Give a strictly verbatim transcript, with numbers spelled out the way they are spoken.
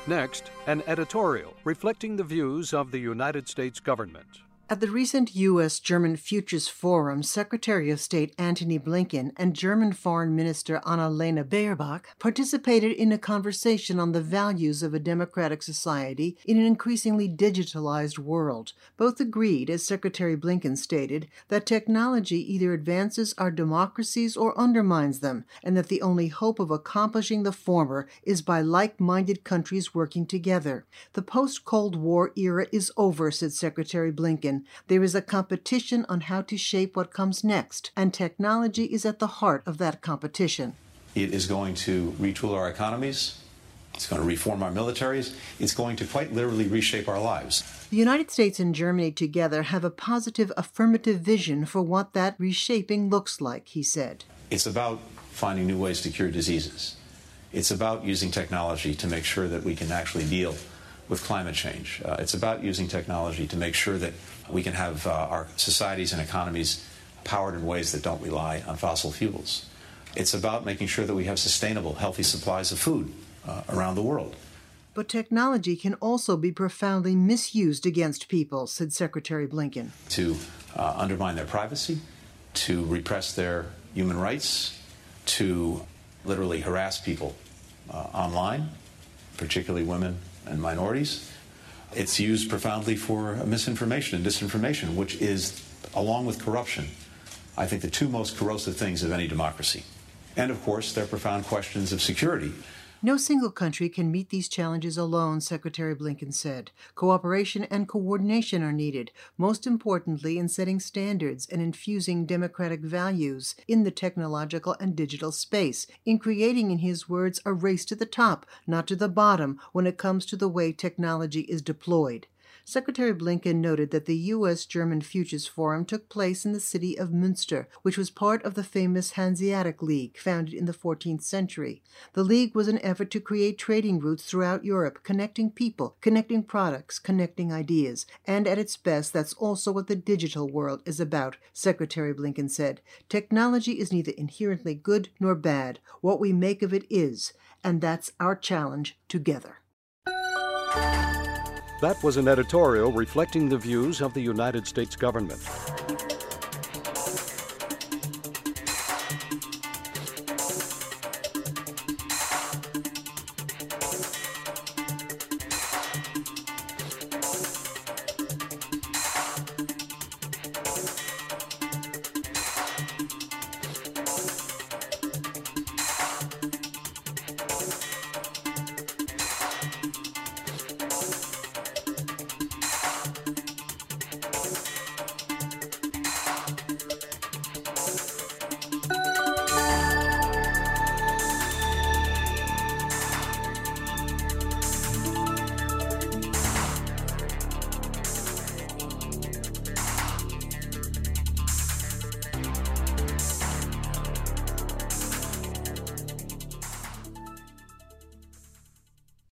Next, an editorial reflecting the views of the United States government. At the recent U S German Futures Forum, Secretary of State Antony Blinken and German Foreign Minister Annalena Baerbock participated in a conversation on the values of a democratic society in an increasingly digitalized world. Both agreed, as Secretary Blinken stated, that technology either advances our democracies or undermines them, and that the only hope of accomplishing the former is by like-minded countries working together. The post-Cold War era is over, said Secretary Blinken. There is a competition on how to shape what comes next, and technology is at the heart of that competition. It is going to retool our economies. It's going to reform our militaries. It's going to quite literally reshape our lives. The United States and Germany together have a positive, affirmative vision for what that reshaping looks like, he said. It's about finding new ways to cure diseases. It's about using technology to make sure that we can actually deal with climate change. Uh, it's about using technology to make sure that we can have uh, our societies and economies powered in ways that don't rely on fossil fuels. It's about making sure that we have sustainable, healthy supplies of food uh, around the world. But technology can also be profoundly misused against people, said Secretary Blinken. To uh, undermine their privacy, to repress their human rights, to literally harass people uh, online, particularly women and minorities. It's used profoundly for misinformation and disinformation, which is, along with corruption, I think the two most corrosive things of any democracy. And, of course, there are profound questions of security. No single country can meet these challenges alone, Secretary Blinken said. Cooperation and coordination are needed, most importantly in setting standards and infusing democratic values in the technological and digital space, in creating, in his words, a race to the top, not to the bottom, when it comes to the way technology is deployed. Secretary Blinken noted that the U S German Futures Forum took place in the city of Münster, which was part of the famous Hanseatic League, founded in the fourteenth century. The League was an effort to create trading routes throughout Europe, connecting people, connecting products, connecting ideas. And at its best, that's also what the digital world is about, Secretary Blinken said. Technology is neither inherently good nor bad. What we make of it is, and that's our challenge together. That was an editorial reflecting the views of the United States government.